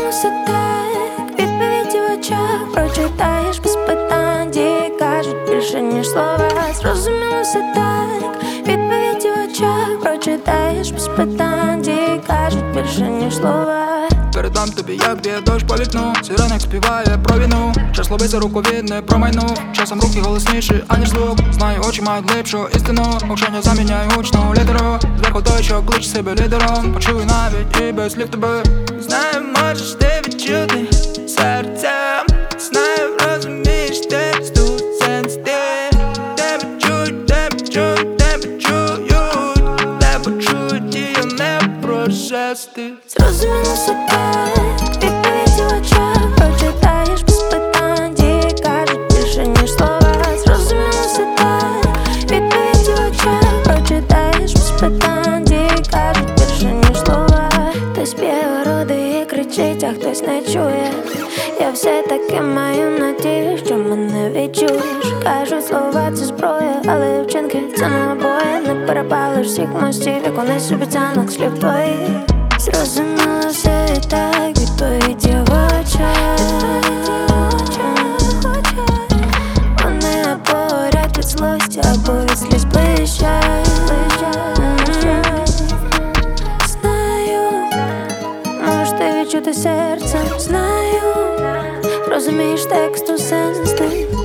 Зрозумілося так, відповіді в очах прочитаєш без питань, дії кажуть більше, ніж слова. Зрозумілося так, відповіді в очах прочитаєш без питань, дії кажуть більше, ніж слова. Передам тобі, як б'є дощ по вікну. Сиреник співає про війну. Час ловить за руку, він не промайнув. Часом руки голосніші, аніж звук. Знаю, очі мають глибшу істину. Мовчання заміняє гучну літеру. Зверху той, що кличе себе лідером. Почую навіть і без слів тебе. Знаю, можеш ти відчути серцем. Знаю, розумієш, текст тут сенс ти. Тебе чують, тебе чують, тебе чують. Тебе чують, і я не про жести. Зрозумілося так, відповіді в очах прочитаєш без питань, дії кажуть більше, ніж слова. Зрозумілося так, відповіді в очах прочитаєш без питань, дії кажуть більше, ніж слова. Хтось б'є груди і кричить, а хтось не чує. Я все-таки маю надію, що мене відчуєш. Кажуть, слова це зброя, але вчинки це набої. Не перепалиш всіх мостів, як вони собі тянуть слів твоїх. Зрозумілося і так, відповіді в очах. Вони або горять від злості, або від сліз блищать. Знаю, можеш ти відчути серцем. Знаю, розумієш тексту сенс ти.